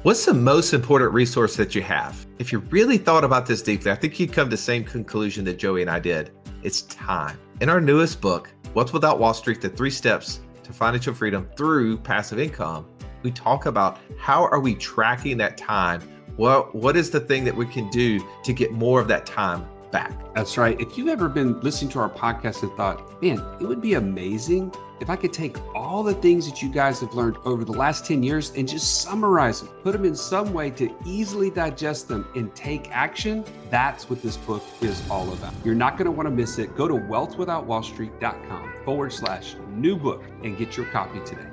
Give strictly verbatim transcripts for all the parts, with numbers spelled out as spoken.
What's the most important resource that you have? If you really thought about this deeply, I think you'd come to the same conclusion that Joey and I did. It's time. In our newest book, Wealth Without Wall Street, The Three Steps to Financial Freedom Through Passive Income, we talk about how are we tracking that time? Well, what is the thing that we can do to get more of that time back? That's right. If you've ever been listening to our podcast and thought, man, it would be amazing if I could take all the things that you guys have learned over the last ten years and just summarize them, put them in some way to easily digest them and take action, that's what this book is all about. You're not going to want to miss it. Go to wealthwithoutwallstreet.com forward slash new book and get your copy today.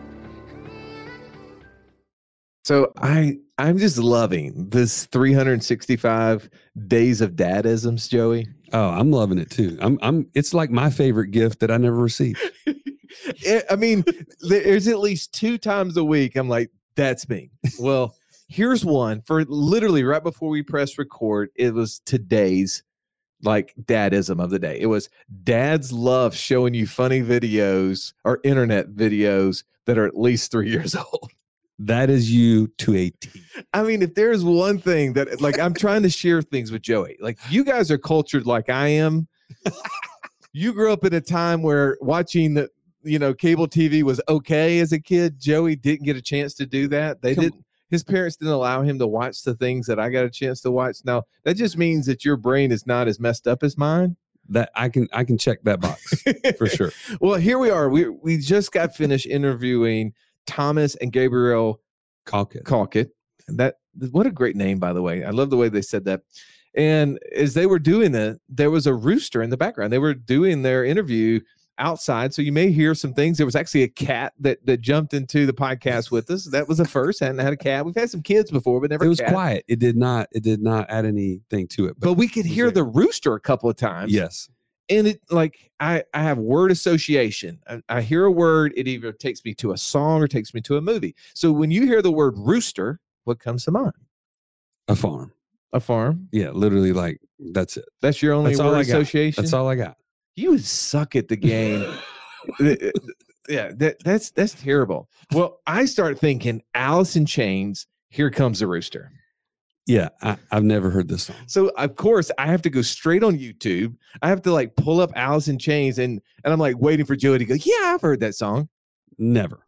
So I, I'm just loving this three hundred sixty-five days of dadisms, Joey. Oh, I'm loving it too. I'm, I'm, it's like my favorite gift that I never received. it, I mean, there's at least two times a week I'm like, that's me. Well, here's one for literally right before we press record. It was today's like dadism of the day. It was dads love showing you funny videos or internet videos that are at least three years old. That is you to a T. I mean, if there's one thing that, like, I'm trying to share things with Joey. Like, you guys are cultured like I am. You grew up in a time where watching the, you know, cable T V was okay as a kid. Joey didn't get a chance to do that. They Come didn't. On. His parents didn't allow him to watch the things that I got a chance to watch. Now, that just means that your brain is not as messed up as mine. That I can I can check that box for sure. Well, here we are. We we just got finished interviewing Thomas and Gabrielle Calkett. Calkett. That what a great name, by the way. I love the way they said that. And as they were doing it, there was a rooster in the background. They were doing their interview outside, so you may hear some things. There was actually a cat that that jumped into the podcast with us. That was a first. Hadn't had a cat. We've had some kids before, but never. It was cat. quiet. It did not. It did not add anything to it. But, but we could hear there. the rooster a couple of times. Yes. And it like I, I have word association. I, I hear a word, it either takes me to a song or takes me to a movie. So when you hear the word rooster, what comes to mind? A farm. A farm? Yeah, literally like that's it. That's your only that's word association? That's all I got. You suck at the game. yeah, that, that's that's terrible. Well, I start thinking Alice in Chains, Here Comes the Rooster. Yeah, I, I've never heard this song. So of course I have to go straight on YouTube. I have to like pull up Alice in Chains and and I'm like waiting for Joey to go, yeah, I've heard that song. Never.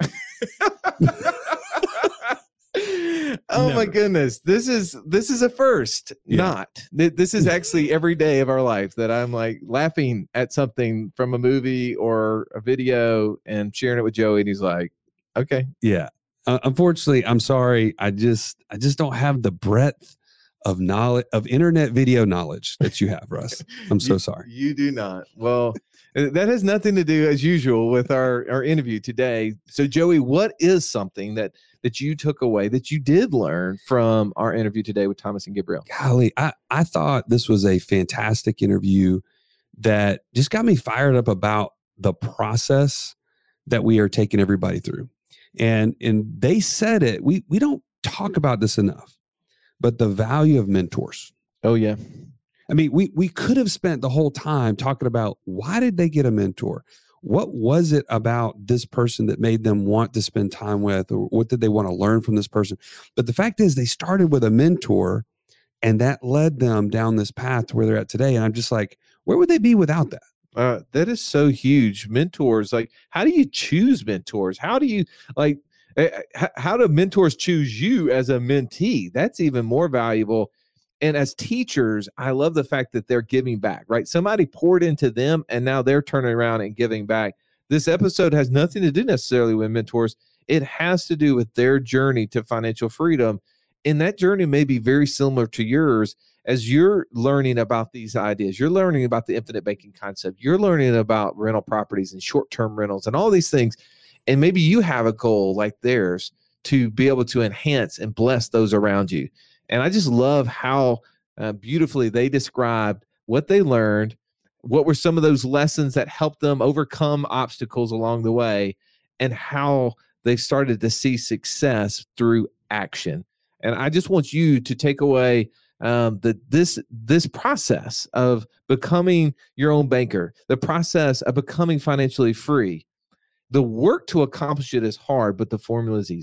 Oh Never. My goodness. This is this is a first. Yeah. Not. This is actually every day of our life that I'm like laughing at something from a movie or a video and sharing it with Joey and he's like, okay. Yeah. Uh, unfortunately, I'm sorry. I just, I just don't have the breadth of knowledge of internet video knowledge that you have, Russ. I'm so you, sorry. You do not. Well, that has nothing to do, as usual, with our our interview today. So, Joey, what is something that that you took away that you did learn from our interview today with Thomas and Gabrielle? Golly, I I thought this was a fantastic interview that just got me fired up about the process that we are taking everybody through. And and they said it, we we don't talk about this enough, but the value of mentors. Oh, yeah. I mean, we we could have spent the whole time talking about why did they get a mentor? What was it about this person that made them want to spend time with, or what did they want to learn from this person? But the fact is they started with a mentor and that led them down this path to where they're at today. And I'm just like, where would they be without that? Uh, that is so huge. Mentors, like, how do you choose mentors? How do you like, uh, how do mentors choose you as a mentee? That's even more valuable. And as teachers, I love the fact that they're giving back, right? Somebody poured into them and now they're turning around and giving back. This episode has nothing to do necessarily with mentors. It has to do with their journey to financial freedom. And that journey may be very similar to yours. As you're learning about these ideas, you're learning about the infinite banking concept, you're learning about rental properties and short-term rentals and all these things. And maybe you have a goal like theirs to be able to enhance and bless those around you. And I just love how uh, beautifully they described what they learned, what were some of those lessons that helped them overcome obstacles along the way, and how they've started to see success through action. And I just want you to take away um, that this this process of becoming your own banker, the process of becoming financially free, the work to accomplish it is hard, but the formula is easy.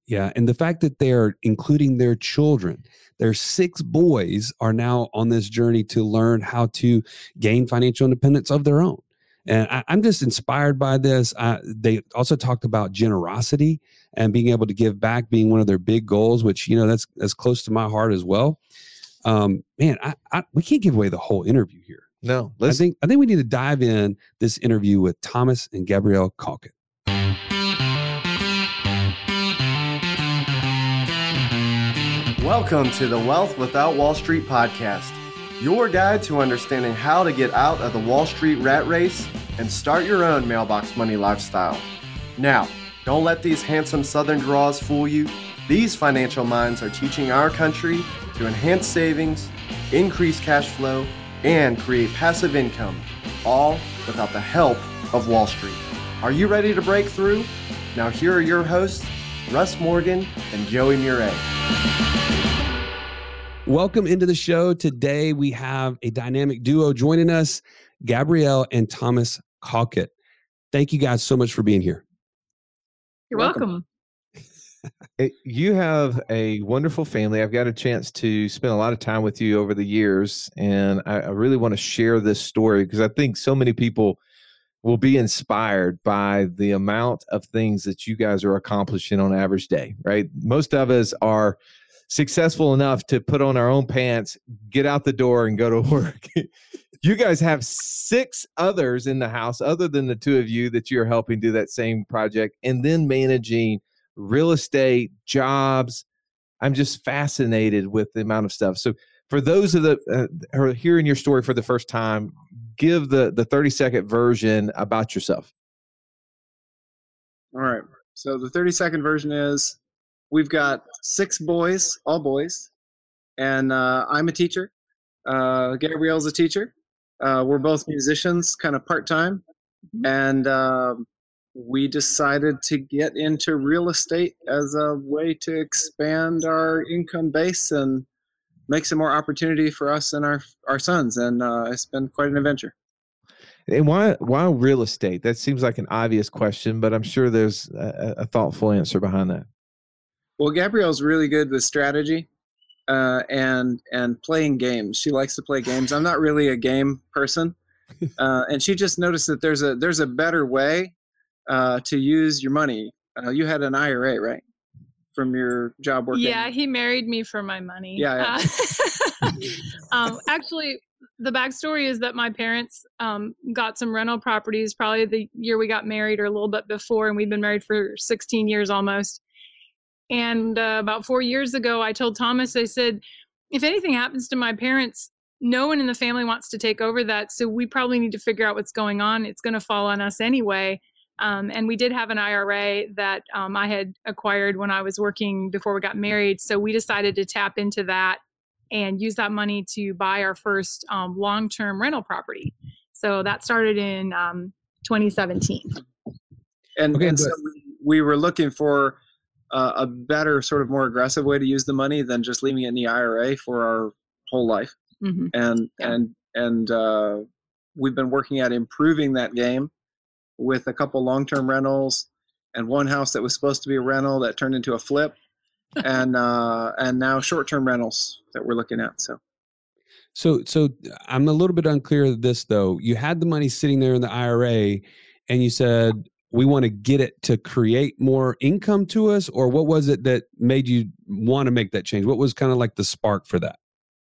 Yeah. And the fact that they're including their children, their six boys are now on this journey to learn how to gain financial independence of their own. And I, I'm just inspired by this. Uh, they also talked about generosity and being able to give back being one of their big goals, which, you know, that's, that's close to my heart as well. Um, man, I, I, we can't give away the whole interview here. No, I think, I think we need to dive in this interview with Thomas and Gabrielle Calkett. Welcome to the Wealth Without Wall Street podcast, your guide to understanding how to get out of the Wall Street rat race and start your own mailbox money lifestyle. Now, don't let these handsome Southern draws fool you. These financial minds are teaching our country to enhance savings, increase cash flow, and create passive income, all without the help of Wall Street. Are you ready to break through? Now here are your hosts, Russ Morgan and Joey Murray. Welcome into the show. Today we have a dynamic duo joining us, Gabrielle and Thomas Calkett. Thank you guys so much for being here. You're welcome. It, you have a wonderful family. I've got a chance to spend a lot of time with you over the years, and I, I really want to share this story because I think so many people will be inspired by the amount of things that you guys are accomplishing on an average day, right? Most of us are successful enough to put on our own pants, get out the door, and go to work. You guys have six others in the house other than the two of you that you're helping do that same project, and then managing real estate, jobs. I'm just fascinated with the amount of stuff. So for those of the uh, who are hearing your story for the first time, give the the thirty second version about yourself. All right. So the thirty second version is we've got six boys, all boys, and uh, I'm a teacher. Uh, Gabrielle's a teacher. Uh, we're both musicians, kind of part-time. And um, we decided to get into real estate as a way to expand our income base and make some more opportunity for us and our, our sons. And uh, it's been quite an adventure. And why why real estate? That seems like an obvious question, but I'm sure there's a, a thoughtful answer behind that. Well, Gabrielle's really good with strategy uh, and and playing games. She likes to play games. I'm not really a game person, uh, and she just noticed that there's a there's a better way uh, to use your money. Uh, you had an I R A, right, from your job working? Yeah, he married me for my money. Yeah. yeah. Uh, um, actually, the backstory is that my parents um, got some rental properties probably the year we got married or a little bit before, and we've been married for sixteen years almost. And uh, about four years ago, I told Thomas, I said, if anything happens to my parents, no one in the family wants to take over that. So we probably need to figure out what's going on. It's going to fall on us anyway. Um, and we did have an I R A that um, I had acquired when I was working before we got married. So we decided to tap into that and use that money to buy our first um, long-term rental property. So that started in um, twenty seventeen. And, Okay, and so we, we were looking for uh, a better, sort of more aggressive way to use the money than just leaving it in the I R A for our whole life. Mm-hmm. And Yeah. and and uh, we've been working at improving that game with a couple long-term rentals and one house that was supposed to be a rental that turned into a flip, and uh, and now short-term rentals that we're looking at. So. So, so I'm a little bit unclear of this though. You had the money sitting there in the I R A and you said, we want to get it to create more income to us, or what was it that made you want to make that change? What was kind of like the spark for that?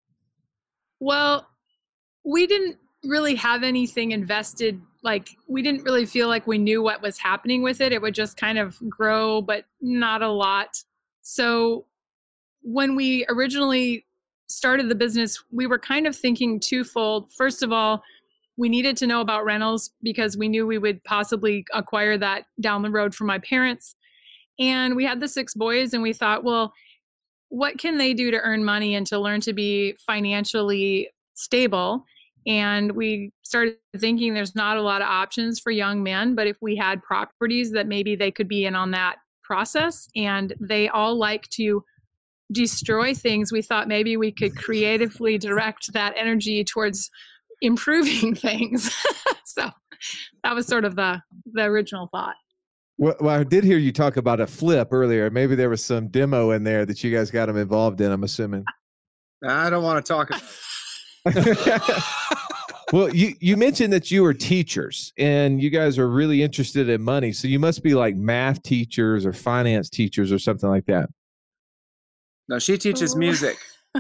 Well, we didn't really have anything invested. Like, we didn't really feel like we knew what was happening with it. It would just kind of grow, but not a lot. So when we originally started the business, we were kind of thinking twofold. First of all, we needed to know about rentals because we knew we would possibly acquire that down the road for my parents. And we had the six boys, and we thought, well, what can they do to earn money and to learn to be financially stable? And we started thinking there's not a lot of options for young men, but if we had properties that maybe they could be in on that process, and they all like to destroy things, we thought maybe we could creatively direct that energy towards improving things. So that was sort of the, the original thought. Well, well, I did hear you talk about a flip earlier. Maybe there was some demo in there that you guys got them involved in, I'm assuming. I don't want to talk about it. Well, you, you mentioned that you were teachers and you guys are really interested in money. So you must be like math teachers or finance teachers or something like that. No, she teaches Oh. music.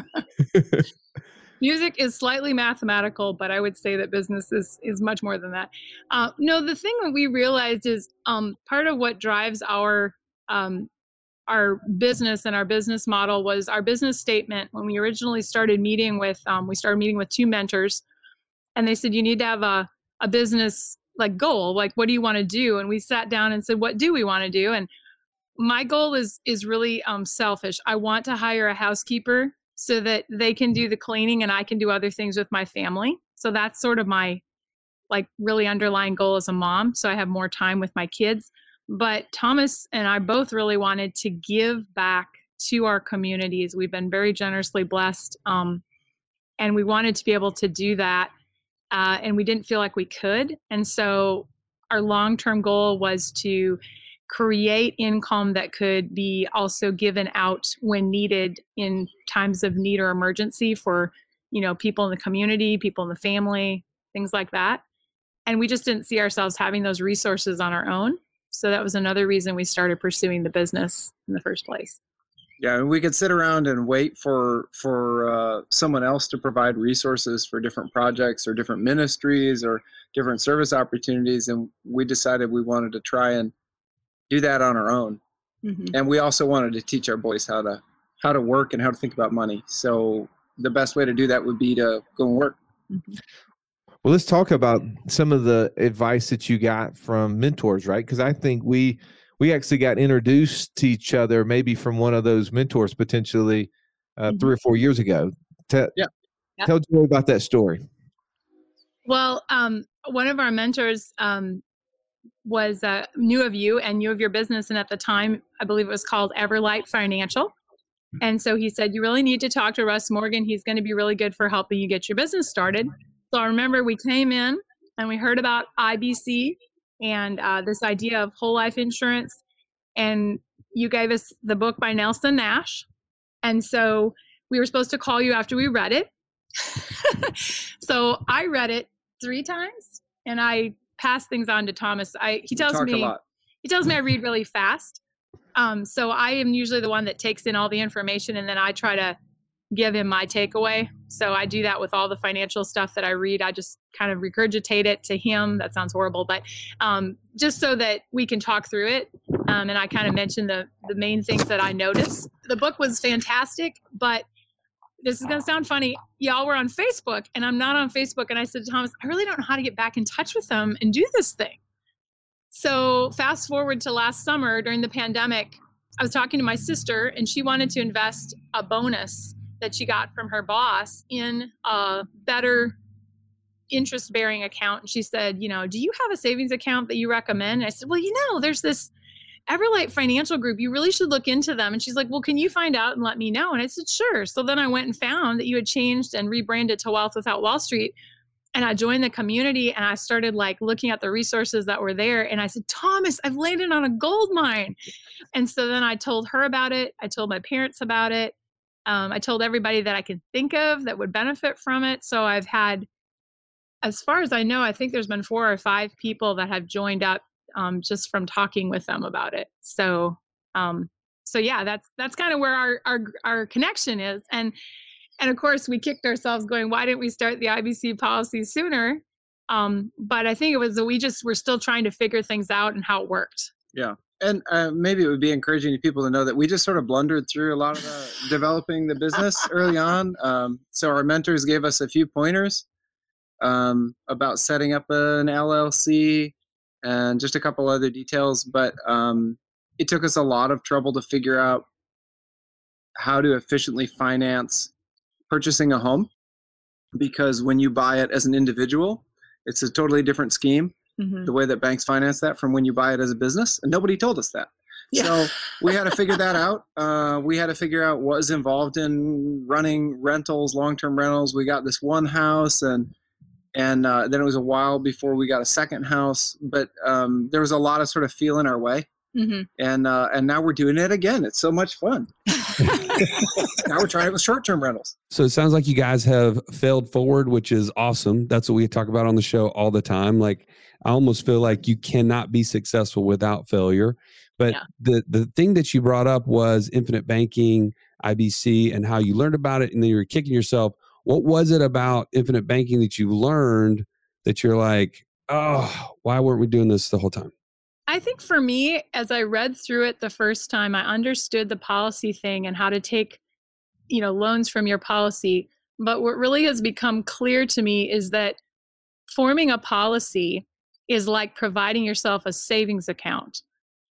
Music is slightly mathematical, but I would say that business is, is much more than that. Uh, no, the thing that we realized is um, part of what drives our um, our business and our business model was our business statement. When we originally started meeting with, um, we started meeting with two mentors, and they said, you need to have a, a business like goal. Like, what do you want to do? And we sat down and said, what do we want to do? And my goal is is really um, selfish. I want to hire a housekeeper so that they can do the cleaning and I can do other things with my family. So that's sort of my like really underlying goal as a mom. So I have more time with my kids. But Thomas and I both really wanted to give back to our communities. We've been very generously blessed. Um, and we wanted to be able to do that. Uh, and we didn't feel like we could. And so our long-term goal was to create income that could be also given out when needed in times of need or emergency for, you know, people in the community, people in the family, things like that. And we just didn't see ourselves having those resources on our own. So that was another reason we started pursuing the business in the first place. Yeah, and we could sit around and wait for for uh, someone else to provide resources for different projects or different ministries or different service opportunities. And we decided we wanted to try and do that on our own. Mm-hmm. And we also wanted to teach our boys how to how to work and how to think about money. So the best way to do that would be to go and work. Mm-hmm. Well, let's talk about some of the advice that you got from mentors, right? Because I think we we actually got introduced to each other maybe from one of those mentors potentially uh, mm-hmm. three or four years ago. Te- yeah. Tell Joey about that story. Well, um, one of our mentors um, was uh, knew of you and knew of your business. And at the time, I believe it was called Everlight Financial. And so he said, you really need to talk to Russ Morgan. He's going to be really good for helping you get your business started. So I remember we came in and we heard about I B C and uh, this idea of whole life insurance. And you gave us the book by Nelson Nash. And so we were supposed to call you after we read it. So I read it three times and I passed things on to Thomas. I he tells me he tells me I read really fast. Um, so I am usually the one that takes in all the information and then I try to give him my takeaway. So I do that with all the financial stuff that I read. I just kind of regurgitate it to him. That sounds horrible, but um, just so that we can talk through it. Um, and I kind of mentioned the the main things that I noticed. The book was fantastic, but this is going to sound funny. Y'all were on Facebook and I'm not on Facebook. And I said to Thomas, I really don't know how to get back in touch with them and do this thing. So fast forward to last summer during the pandemic, I was talking to my sister and she wanted to invest a bonus that she got from her boss in a better interest bearing account. And she said, you know, do you have a savings account that you recommend? And I said, well, you know, there's this Everlight Financial Group. You really should look into them. And she's like, well, can you find out and let me know? And I said, sure. So then I went and found that you had changed and rebranded to Wealth Without Wall Street. And I joined the community and I started like looking at the resources that were there. And I said, Thomas, I've landed on a gold mine. And so then I told her about it. I told my parents about it. Um, I told everybody that I could think of that would benefit from it. So I've had, as far as I know, I think there's been four or five people that have joined up um, just from talking with them about it. So, um, so yeah, that's that's kind of where our, our our connection is. And and of course, we kicked ourselves going, why didn't we start the I B C policy sooner? Um, but I think it was that we just were still trying to figure things out and how it worked. Yeah. And uh, maybe it would be encouraging to people to know that we just sort of blundered through a lot of the developing the business early on. Um, so our mentors gave us a few pointers um, about setting up an L L C and just a couple other details. But um, it took us a lot of trouble to figure out how to efficiently finance purchasing a home, because when you buy it as an individual, it's a totally different scheme. Mm-hmm. The way that banks finance that from when you buy it as a business. And nobody told us that. Yeah. So we had to figure that out. Uh, we had to figure out what was involved in running rentals, long-term rentals. We got this one house and And uh, then it was a while before we got a second house, but um, there was a lot of sort of feeling our way. Mm-hmm. And uh, and now we're doing it again. It's so much fun. Now we're trying it with short-term rentals. So it sounds like you guys have failed forward, which is awesome. That's what we talk about on the show all the time. Like, I almost feel like you cannot be successful without failure. But Yeah. the the thing that you brought up was infinite banking, I B C, and how you learned about it, and then you were kicking yourself. What was it about infinite banking that you learned that you're like, oh, why weren't we doing this the whole time? I think for me, as I read through it the first time, I understood the policy thing and how to take, you know, loans from your policy. But what really has become clear to me is that forming a policy is like providing yourself a savings account.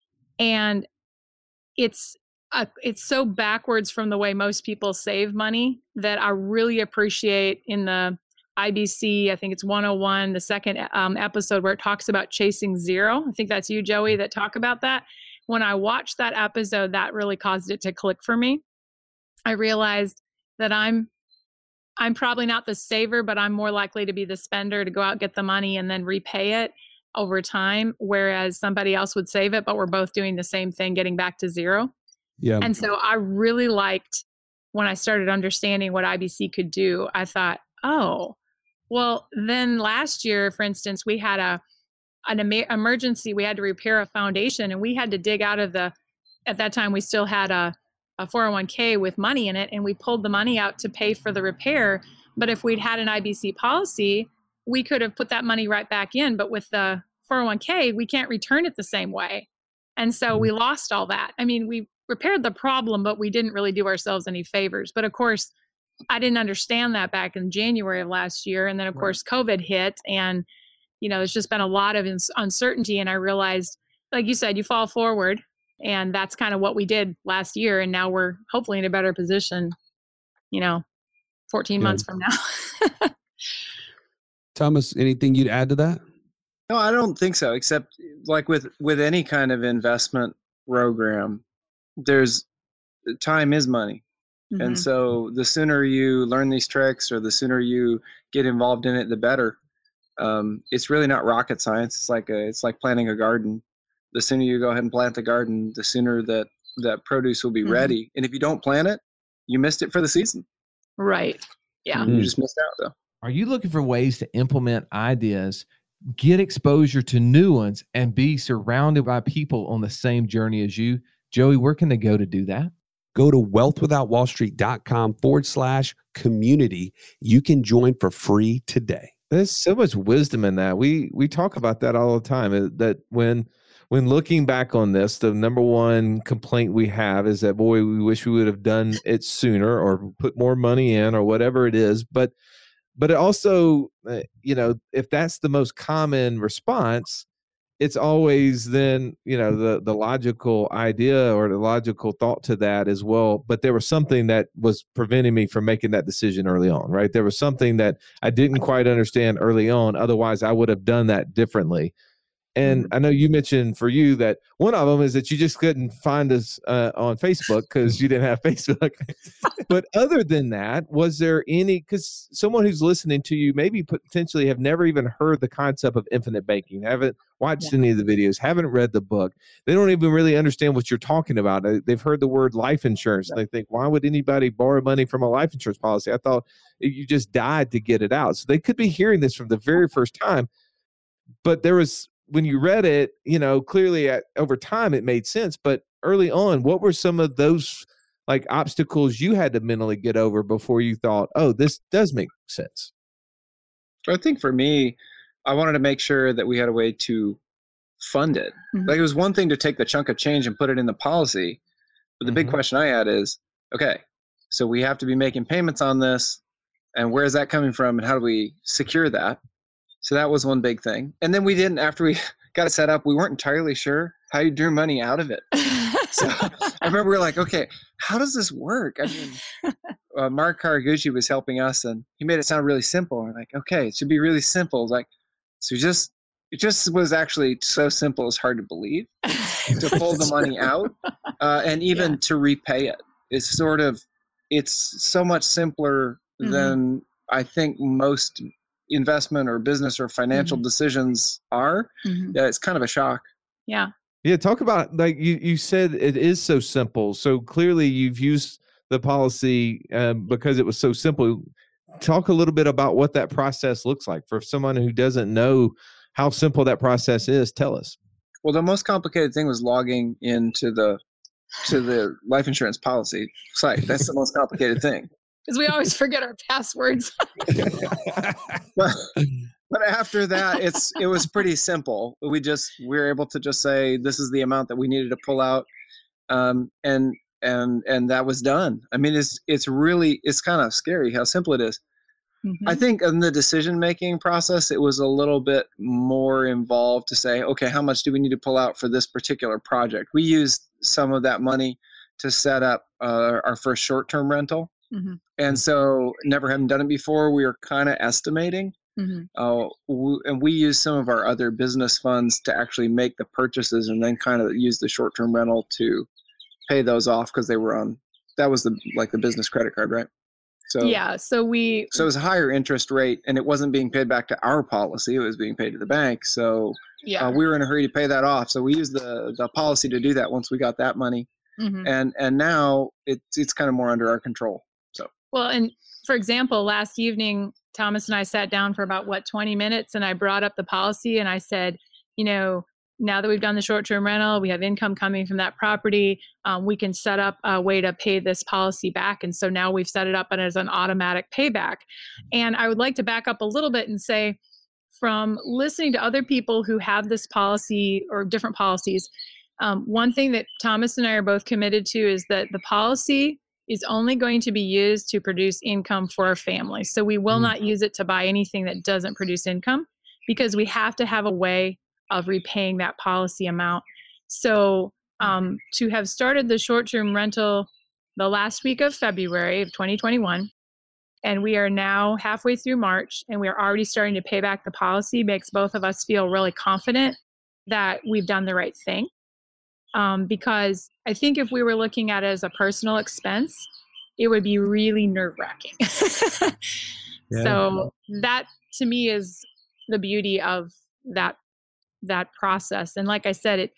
And it's a, it's so backwards from the way most people save money that I really appreciate in the I B C, I think it's one oh one, the second um, episode where it talks about chasing zero. I think that's you, Joey, that talk about that. When I watched that episode, that really caused it to click for me. I realized that I'm I'm probably not the saver, but I'm more likely to be the spender, to go out, get the money, and then repay it over time, whereas somebody else would save it, but we're both doing the same thing, getting back to zero. Yeah. And so I really liked when I started understanding what I B C could do. I thought, oh, well, then last year, for instance, we had a an em- emergency. We had to repair a foundation, and we had to dig out of the, at that time, we still had a, a four oh one k with money in it, and we pulled the money out to pay for the repair. But if we'd had an I B C policy, we could have put that money right back in. But with the four oh one k, we can't return it the same way. And so we lost all that. I mean, we repaired the problem, but we didn't really do ourselves any favors. But of course, I didn't understand that back in January of last year. And then, of right. course, COVID hit. And, you know, there's just been a lot of ins- uncertainty. And I realized, like you said, you fall forward. And that's kind of what we did last year. And now we're hopefully in a better position, you know, fourteen yeah. months from now. Thomas, anything you'd add to that? No, I don't think so. Except like with, with any kind of investment program, there's time is money. Mm-hmm. And so the sooner you learn these tricks or the sooner you get involved in it, the better. Um, it's really not rocket science. It's like a, it's like planting a garden. The sooner you go ahead and plant the garden, the sooner that that produce will be mm-hmm. ready. And if you don't plant it, you missed it for the season. Right. Yeah. Mm-hmm. You just missed out though. Are you looking for ways to implement ideas, get exposure to new ones, and be surrounded by people on the same journey as you? Joey, where can they go to do that? Go to wealthwithoutwallstreet.com forward slash community. You can join for free today. There's so much wisdom in that. We we talk about that all the time. That when when looking back on this, the number one complaint we have is that, boy, we wish we would have done it sooner or put more money in or whatever it is. But but it also, uh, you know, if that's the most common response, it's always then, you know, the, the logical idea or the logical thought to that as well. But there was something that was preventing me from making that decision early on, right? There was something that I didn't quite understand early on. Otherwise, I would have done that differently. And I know you mentioned for you that one of them is that you just couldn't find us uh, on Facebook because you didn't have Facebook. But other than that, was there any, because someone who's listening to you maybe potentially have never even heard the concept of infinite banking, haven't watched yeah. any of the videos, haven't read the book. They don't even really understand what you're talking about. They've heard the word life insurance. And they think, why would anybody borrow money from a life insurance policy? I thought you just died to get it out. So they could be hearing this from the very first time. But there was, when you read it, you know, clearly at, over time it made sense. But early on, what were some of those like obstacles you had to mentally get over before you thought, oh, this does make sense? So I think for me, I wanted to make sure that we had a way to fund it. Mm-hmm. Like it was one thing to take the chunk of change and put it in the policy. But the mm-hmm. big question I had is, okay, so we have to be making payments on this. And where is that coming from? And how do we secure that? So that was one big thing. And then we didn't, after we got it set up, we weren't entirely sure how you drew money out of it. So I remember we were like, okay, how does this work? I mean, uh, Mark Karaguchi was helping us and he made it sound really simple. We're like, okay, it should be really simple. Like, so just, it just was actually so simple it's hard to believe to pull the money out uh, and even yeah. to repay it. It's sort of, it's so much simpler mm-hmm. than I think most investment or business or financial Mhm. decisions are, Mhm. yeah, it's kind of a shock. Yeah. Yeah, talk about, like you you said it is so simple. So clearly you've used the policy um, because it was so simple. Talk a little bit about what that process looks like for someone who doesn't know how simple that process is. Tell us. Well, the most complicated thing was logging into the to the life insurance policy site. That's the most complicated thing. Because we always forget our passwords. But, but after that, it's it was pretty simple. We just we were able to just say this is the amount that we needed to pull out, um, and and and that was done. I mean, it's it's really it's kind of scary how simple it is. Mhm. I think in the decision making process, it was a little bit more involved to say, okay, how much do we need to pull out for this particular project? We used some of that money to set up uh, our first short term rental. Mhm. And so, never having done it before, we were kind of estimating. Mhm. Uh, w- and we used some of our other business funds to actually make the purchases and then kind of use the short term rental to pay those off because they were on, that was the like the business credit card, right? So, Yeah. So we so it was a higher interest rate and it wasn't being paid back to our policy. It was being paid to the bank. So yeah. uh, we were in a hurry to pay that off. So we used the, the policy to do that once we got that money. Mhm. And and now it's it's kind of more under our control. So Well, and for example, last evening, Thomas and I sat down for about, what, twenty minutes, and I brought up the policy and I said, you know, now that we've done the short-term rental, we have income coming from that property, um, we can set up a way to pay this policy back. And so now we've set it up as an automatic payback. And I would like to back up a little bit and say, from listening to other people who have this policy or different policies, um, one thing that Thomas and I are both committed to is that the policy is only going to be used to produce income for our family. So we will Mm. not use it to buy anything that doesn't produce income because we have to have a way of repaying that policy amount. So um, to have started the short-term rental the last week of February of twenty twenty-one, and we are now halfway through March, and we are already starting to pay back the policy, makes both of us feel really confident that we've done the right thing. Um, because I think if we were looking at it as a personal expense, it would be really nerve-wracking. Yeah. So that to me is the beauty of that that process. And like I said, it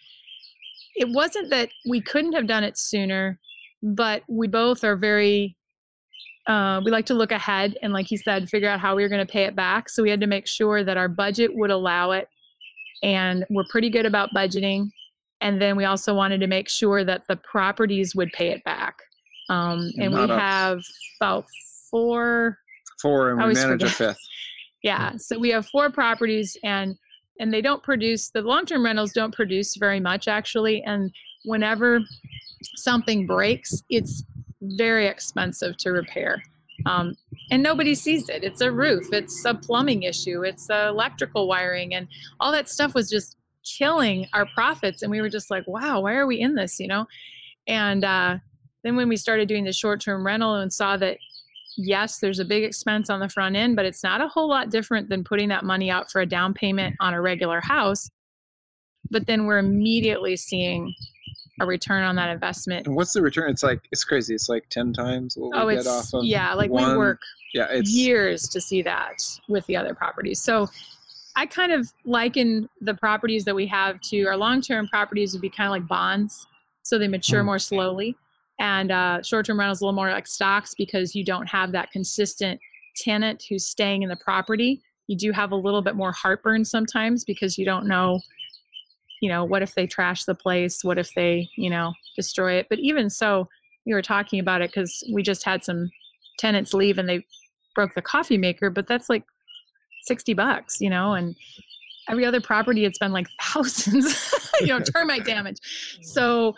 it wasn't that we couldn't have done it sooner, but we both are very uh, we like to look ahead and, like he said, figure out how we were going to pay it back. So we had to make sure that our budget would allow it, and we're pretty good about budgeting. And then we also wanted to make sure that the properties would pay it back. Um, and we Not us. have about four, four and I we always manage a forget. fifth. yeah. So we have four properties, and and they don't produce, the long-term rentals don't produce very much actually. And whenever something breaks, it's very expensive to repair. Um, and nobody sees it. It's a roof, it's a plumbing issue, it's uh, electrical wiring, and all that stuff was just killing our profits. And we were just like, wow, why are we in this, you know? And uh, then when we started doing the short-term rental and saw that, yes, there's a big expense on the front end, but it's not a whole lot different than putting that money out for a down payment on a regular house. But then we're immediately seeing a return on that investment. And what's the return? It's like it's crazy. It's like ten times what Oh, we it's, get off of yeah, like one. we work Yeah, it's years to see that with the other properties. So I kind of liken the properties that we have to our long-term properties would be kind of like bonds. So they mature Mm. more slowly. And uh, short-term rentals a little more like stocks because you don't have that consistent tenant who's staying in the property. You do have a little bit more heartburn sometimes because you don't know, you know, what if they trash the place? What if they, you know, destroy it? But even so, we were talking about it because we just had some tenants leave and they broke the coffee maker, but that's like sixty bucks, you know, and every other property it's been like thousands, you know, termite damage. So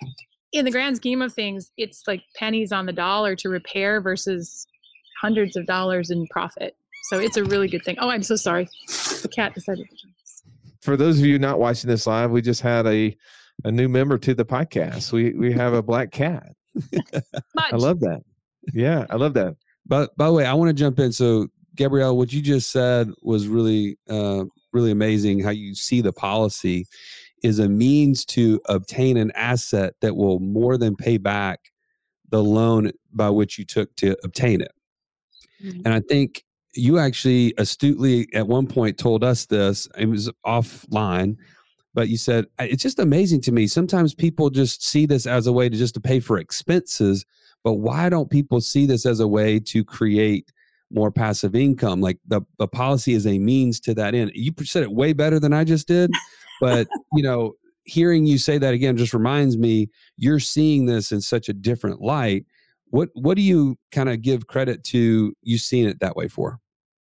in the grand scheme of things, it's like pennies on the dollar to repair versus hundreds of dollars in profit. So it's a really good thing. Oh, I'm so sorry. The cat decided to jump. For those of you not watching this live, we just had a, a new member to the podcast. We we have a black cat. I love that. Yeah, I love that. But by the way, I want to jump in. So, Gabrielle, what you just said was really, uh, really amazing. How you see the policy is a means to obtain an asset that will more than pay back the loan by which you took to obtain it. Mhm. And I think you actually astutely at one point told us this. It was offline, but you said, it's just amazing to me. Sometimes people just see this as a way to just to pay for expenses, but why don't people see this as a way to create more passive income? Like the, the policy is a means to that end. You said it way better than I just did, but you know, hearing you say that again just reminds me you're seeing this in such a different light. What what do you kind of give credit to you seeing it that way for?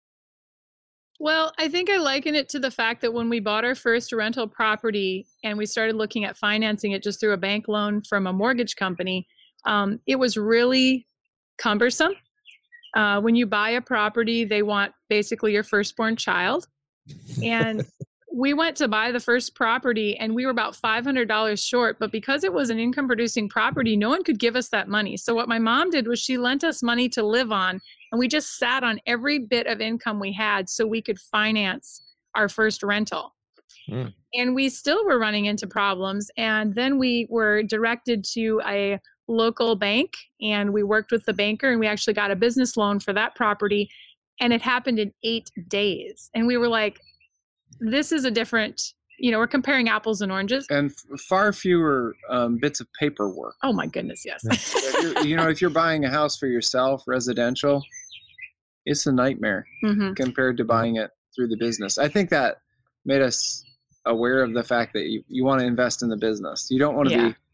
Well, I think I liken it to the fact that when we bought our first rental property and we started looking at financing it just through a bank loan from a mortgage company, um, it was really cumbersome. Uh, when you buy a property, they want basically your firstborn child. And we went to buy the first property and we were about five hundred dollars short, but because it was an income producing property, no one could give us that money. So what my mom did was she lent us money to live on, and we just sat on every bit of income we had so we could finance our first rental. Mm. And we still were running into problems. And then we were directed to a local bank and we worked with the banker and we actually got a business loan for that property. And it happened in eight days. And we were like, this is a different, you know, we're comparing apples and oranges. And f- far fewer um, bits of paperwork. Oh my goodness, yes. if you know, if you're buying a house for yourself, residential, it's a nightmare mm-hmm. compared to buying it through the business. I think that made us aware of the fact that you, you want to invest in the business. You don't want to yeah. be,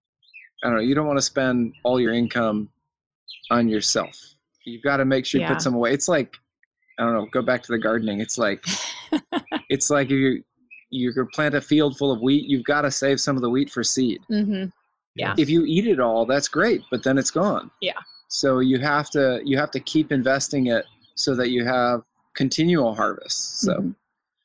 I don't know, you don't want to spend all your income on yourself. You've got to make sure you yeah. put some away. It's like, I don't know, go back to the gardening. It's like, it's like if you you could plant a field full of wheat, you've got to save some of the wheat for seed. Mm-hmm. Yeah. If you eat it all, that's great, but then it's gone. Yeah. So you have to you have to keep investing it so that you have continual harvests. So. Mm-hmm.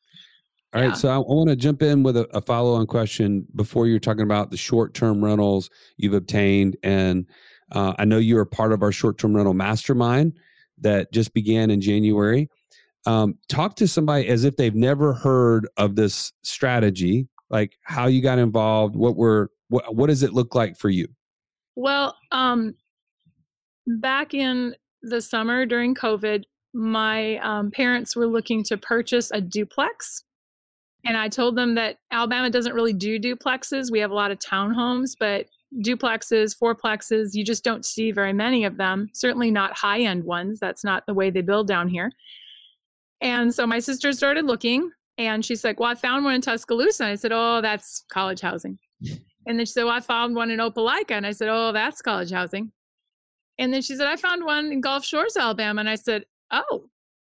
All right. Yeah. So I, I want to jump in with a, a follow-on question before you're talking about the short-term rentals you've obtained. And uh, I know you're a part of our short-term rental mastermind that just began in January. Um, talk to somebody as if they've never heard of this strategy, like how you got involved, what were, what, what does it look like for you? Well, um, back in the summer during COVID, my um, parents were looking to purchase a duplex. And I told them that Alabama doesn't really do duplexes. We have a lot of townhomes, but duplexes, fourplexes, you just don't see very many of them. Certainly not high-end ones. That's not the way they build down here. And so my sister started looking and she's like, well, I found one in Tuscaloosa. And I said, oh, that's college housing. And then she said, well, I found one in Opelika. And I said, oh, that's college housing. And then she said, I found one in Gulf Shores, Alabama. And I said, oh.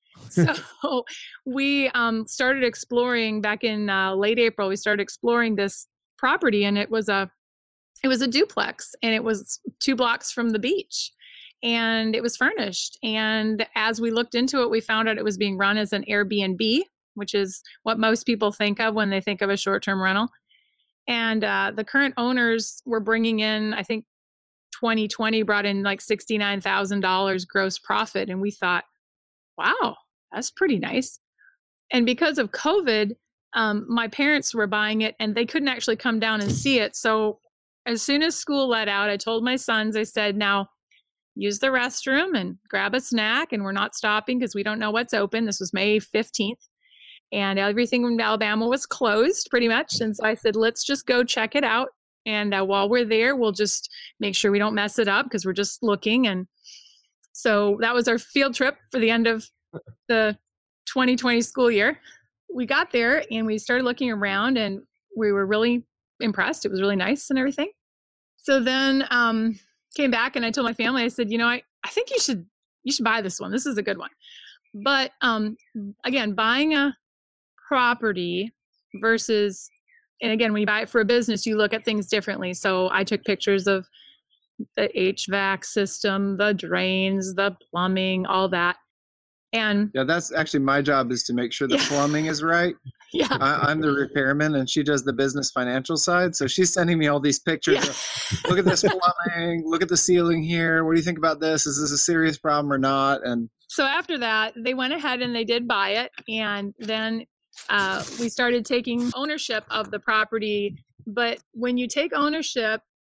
So we um, started exploring back in uh, late April. We started exploring this property, and it was a it was a duplex, and it was two blocks from the beach, and it was furnished. And as we looked into it, we found out it was being run as an Airbnb, which is what most people think of when they think of a short-term rental. And uh, the current owners were bringing in, I think, twenty twenty brought in like sixty-nine thousand dollars gross profit, and we thought, wow, that's pretty nice. And because of COVID, um, my parents were buying it and they couldn't actually come down and see it. So as soon as school let out, I told my sons, I said, now use the restroom and grab a snack. And we're not stopping because we don't know what's open. This was May fifteenth. And everything in Alabama was closed pretty much. And so I said, let's just go check it out. And uh, while we're there, we'll just make sure we don't mess it up because we're just looking. And so that was our field trip for the end of the twenty twenty school year. We got there and we started looking around and we were really impressed. It was really nice and everything. So then um, came back and I told my family, I said, you know, I, I think you should, you should buy this one. This is a good one. But um, again, buying a property versus, and again, when you buy it for a business, you look at things differently. So I took pictures of the H V A C system, the drains, the plumbing, all that. And yeah, that's actually my job is to make sure the yeah. plumbing is right. Yeah. I, I'm the repairman and she does the business financial side. So she's sending me all these pictures. Yeah. Of, look at this plumbing, look at the ceiling here. What do you think about this? Is this a serious problem or not? And so after that, they went ahead and they did buy it. And then uh, we started taking ownership of the property. But when you take ownership,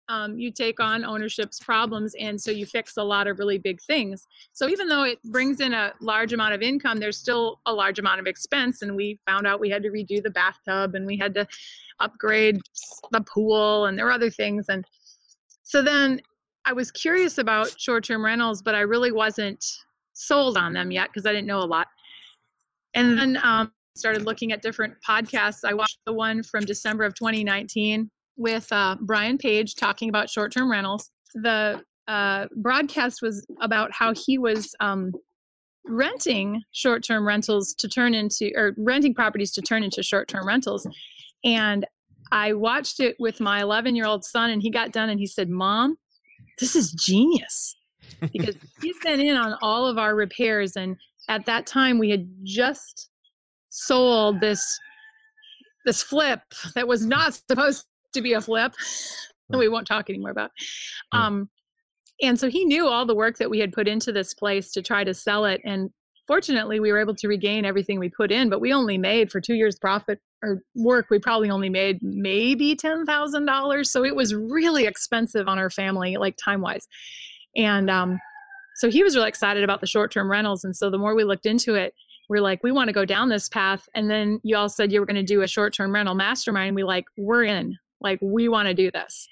um, you take on ownership's problems, and so you fix a lot of really big things. So even though it brings in a large amount of income, there's still a large amount of expense. And we found out we had to redo the bathtub, and we had to upgrade the pool, and there were other things. And so then I was curious about short-term rentals, but I really wasn't sold on them yet because I didn't know a lot. And then um, started looking at different podcasts. I watched the one from December of twenty nineteen with uh, Brian Page talking about short-term rentals. The uh, broadcast was about how he was um, renting short-term rentals to turn into, or renting properties to turn into short-term rentals. And I watched it with my eleven-year-old son, and he got done and he said, "Mom, this is genius," because he's been in on all of our repairs. And at that time, we had just sold this this flip that was not supposed to be a flip that we won't talk anymore about. Um, and so he knew all the work that we had put into this place to try to sell it. And fortunately, we were able to regain everything we put in, but we only made for two years profit or work. We probably only made maybe ten thousand dollars. So it was really expensive on our family, like time wise. And um, so he was really excited about the short-term rentals. And so the more we looked into it, we're like, we want to go down this path. And then you all said you were going to do a short-term rental mastermind. We like, we're in, like, we want to do this.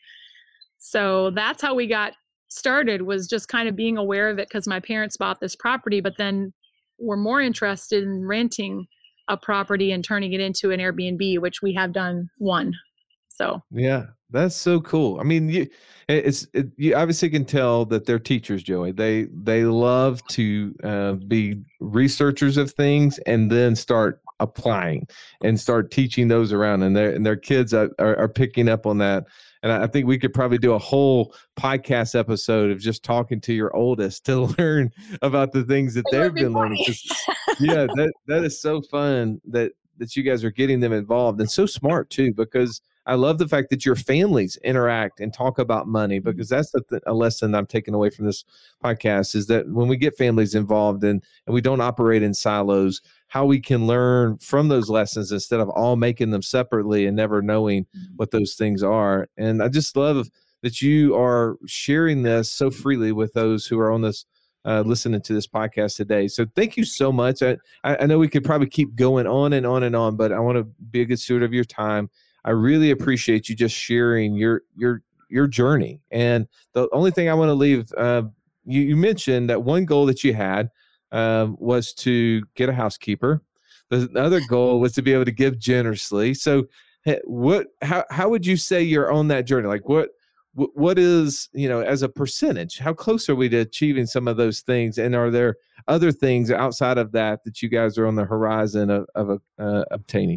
So that's how we got started, was just kind of being aware of it because my parents bought this property, but then we're more interested in renting a property and turning it into an Airbnb, which we have done one. So yeah, that's so cool. I mean, you, it's it, you obviously can tell that they're teachers, Joey. They they love to uh, be researchers of things and then start applying and start teaching those around, and their and their kids are, are, are picking up on that. And I think we could probably do a whole podcast episode of just talking to your oldest to learn about the things that It they've would be been learning. Yeah, that that is so fun that that you guys are getting them involved, and so smart too, because I love the fact that your families interact and talk about money, because that's a, th- a lesson I'm taking away from this podcast, is that when we get families involved and, and we don't operate in silos, how we can learn from those lessons instead of all making them separately and never knowing what those things are. And I just love that you are sharing this so freely with those who are on this, uh, listening to this podcast today. So thank you so much. I, I know we could probably keep going on and on and on, but I want to be a good steward of your time. I really appreciate you just sharing your your your journey. And the only thing I want to leave, uh, you, you mentioned that one goal that you had um, was to get a housekeeper. The other goal was to be able to give generously. So, what? How how would you say you're on that journey? Like what what is, you know, as a percentage? How close are we to achieving some of those things? And are there other things outside of that that you guys are on the horizon of, of uh, obtaining?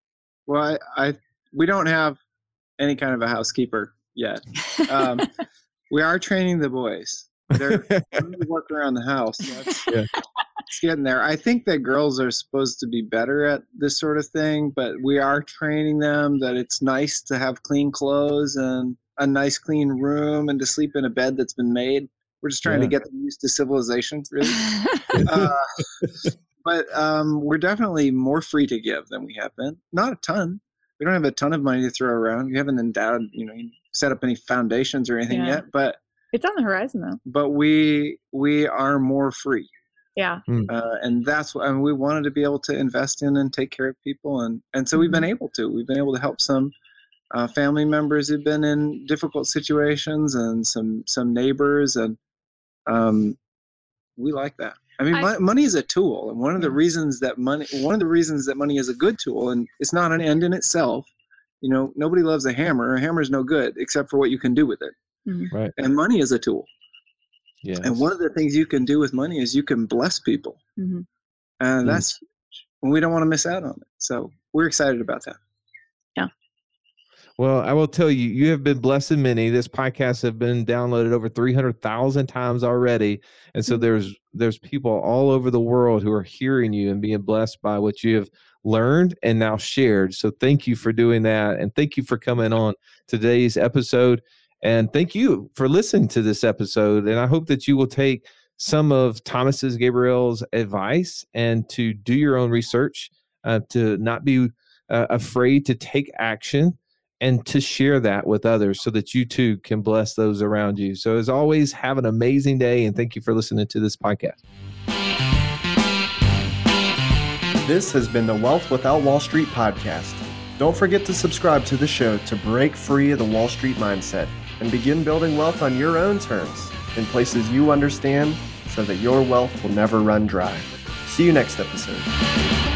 Well, I. I we don't have any kind of a housekeeper yet. Um, we are training the boys. They're working around the house. So that's, yeah. It's getting there. I think that girls are supposed to be better at this sort of thing, but we are training them that it's nice to have clean clothes and a nice clean room and to sleep in a bed that's been made. We're just trying yeah. to get them used to civilization, really. uh, but um, we're definitely more free to give than we have been. Not a ton. We don't have a ton of money to throw around. We haven't endowed, you know, set up any foundations or anything yeah. yet, but it's on the horizon though. But we we are more free. Yeah. Uh, and that's what I mean, we wanted to be able to invest in and take care of people, and and so we've been able to. We've been able to help some uh, family members who've been in difficult situations, and some some neighbors, and um, we like that. I mean, I, money is a tool, and one of the reasons that money, one of the reasons that money is a good tool, and it's not an end in itself. You know, nobody loves a hammer. A hammer is no good except for what you can do with it. Mm-hmm. Right. And money is a tool. Yes. And one of the things you can do with money is you can bless people, mm-hmm. and that's mm-hmm. huge. And we don't want to miss out on it. So we're excited about that. Yeah. Well, I will tell you, you have been blessing many. This podcast have been downloaded over three hundred thousand times already. And so there's there's people all over the world who are hearing you and being blessed by what you have learned and now shared. So thank you for doing that. And thank you for coming on today's episode. And thank you for listening to this episode. And I hope that you will take some of Thomas's, Gabriel's advice and to do your own research, uh, to not be uh, afraid to take action, and to share that with others so that you too can bless those around you. So as always, have an amazing day, and thank you for listening to this podcast. This has been the Wealth Without Wall Street podcast. Don't forget to subscribe to the show to break free of the Wall Street mindset and begin building wealth on your own terms in places you understand so that your wealth will never run dry. See you next episode.